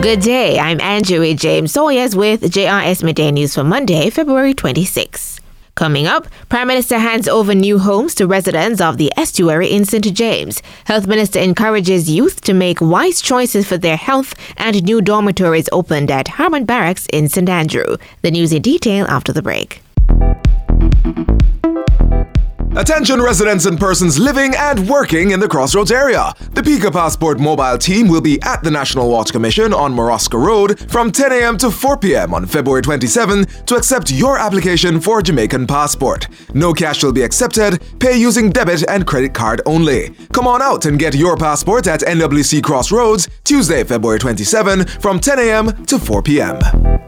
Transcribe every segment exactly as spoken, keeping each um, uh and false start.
Good day, I'm Andrew James Sawyers with J R S Midday News for Monday, February twenty-sixth. Coming up, Prime Minister hands over new homes to residents of the estuary in Saint James. Health Minister encourages youth to make wise choices for their health, and new dormitories opened at Harman Barracks in Saint Andrew. The news in detail after the break. Attention residents and persons living and working in the Crossroads area. The Pika Passport mobile team will be at the National Watch Commission on Moroska Road from ten a.m. to four p.m. on February twenty-seventh to accept your application for a Jamaican passport. No cash will be accepted, pay using debit and credit card only. Come on out and get your passport at N W C Crossroads Tuesday, February twenty-seventh from ten a.m. to four p.m.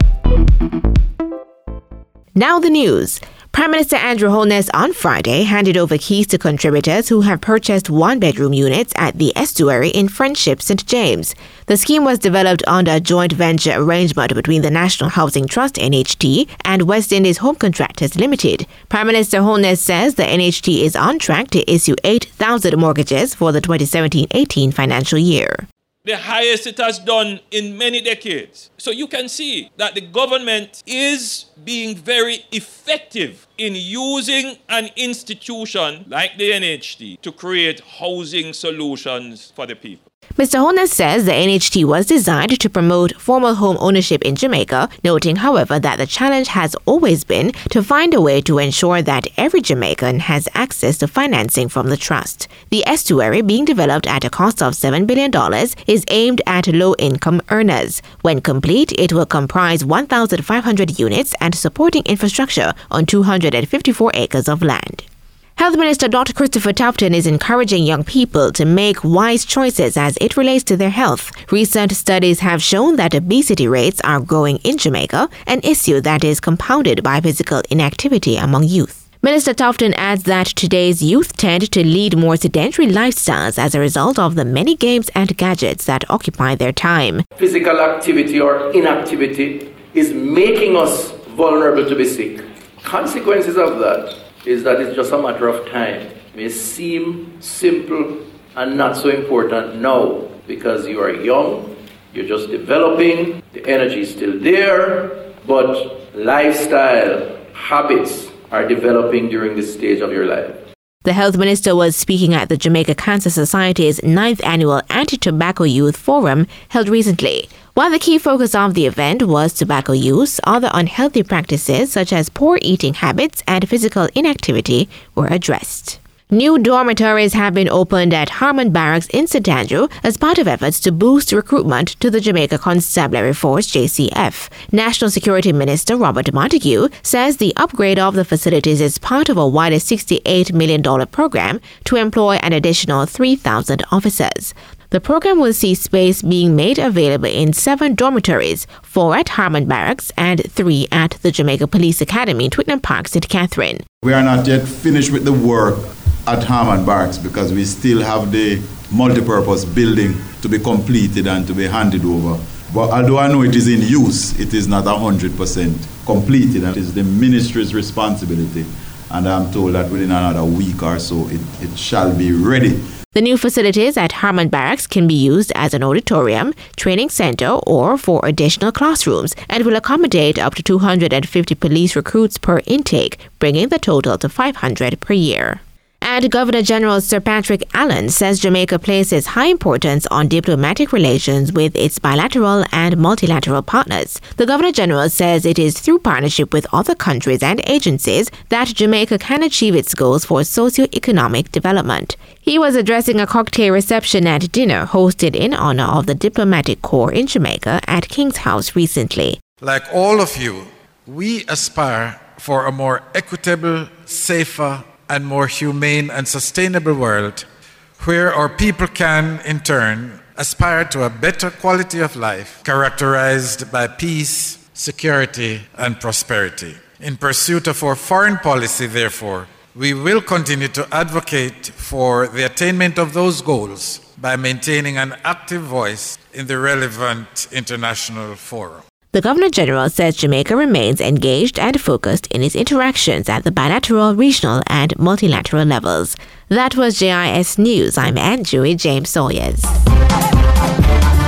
Now the news. Prime Minister Andrew Holness on Friday handed over keys to contributors who have purchased one-bedroom units at the estuary in Friendship, Saint James. The scheme was developed under a joint venture arrangement between the National Housing Trust N H T and West Indies Home Contractors Limited. Prime Minister Holness says the N H T is on track to issue eight thousand mortgages for the twenty seventeen eighteen financial year. The highest it has done in many decades. So you can see that the government is being very effective in using an institution like the N H T to create housing solutions for the people. Mister Holness says the N H T was designed to promote formal home ownership in Jamaica, noting, however, that the challenge has always been to find a way to ensure that every Jamaican has access to financing from the trust. The estuary, being developed at a cost of seven billion dollars, is aimed at low-income earners. When complete, it will comprise one thousand five hundred units and supporting infrastructure on two hundred fifty-four acres of land. Health Minister Doctor Christopher Tufton is encouraging young people to make wise choices as it relates to their health. Recent studies have shown that obesity rates are growing in Jamaica, an issue that is compounded by physical inactivity among youth. Minister Tufton adds that today's youth tend to lead more sedentary lifestyles as a result of the many games and gadgets that occupy their time. Physical activity or inactivity is making us vulnerable to be sick. Consequences of that is that it's just a matter of time. It may seem simple and not so important now because you are young, you're just developing, the energy is still there, but lifestyle, habits are developing during this stage of your life. The health minister was speaking at the Jamaica Cancer Society's ninth annual Anti-Tobacco Youth Forum held recently. While the key focus of the event was tobacco use, other unhealthy practices such as poor eating habits and physical inactivity were addressed. New dormitories have been opened at Harman Barracks in Saint Andrew as part of efforts to boost recruitment to the Jamaica Constabulary Force J C F. National Security Minister Robert Montague says the upgrade of the facilities is part of a wider sixty-eight million dollars program to employ an additional three thousand officers. The program will see space being made available in seven dormitories, four at Harman Barracks and three at the Jamaica Police Academy in Twickenham Park, Saint Catherine. We are not yet finished with the work at Harman Barracks because we still have the multipurpose building to be completed and to be handed over. But although I know it is in use, it is not one hundred percent completed, and it is the ministry's responsibility. And I'm told that within another week or so, it, it shall be ready. The new facilities at Harman Barracks can be used as an auditorium, training center, or for additional classrooms and will accommodate up to two hundred fifty police recruits per intake, bringing the total to five hundred per year. And Governor General Sir Patrick Allen says Jamaica places high importance on diplomatic relations with its bilateral and multilateral partners. The Governor General says it is through partnership with other countries and agencies that Jamaica can achieve its goals for socio-economic development. He was addressing a cocktail reception at dinner hosted in honor of the Diplomatic Corps in Jamaica at King's House recently. Like all of you, we aspire for a more equitable, safer, and more humane and sustainable world where our people can, in turn, aspire to a better quality of life characterized by peace, security, and prosperity. In pursuit of our foreign policy, therefore, we will continue to advocate for the attainment of those goals by maintaining an active voice in the relevant international forum. The Governor General says Jamaica remains engaged and focused in its interactions at the bilateral, regional, and multilateral levels. That was J I S News. I'm Andrew James Sawyers.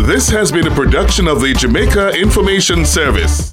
This has been a production of the Jamaica Information Service.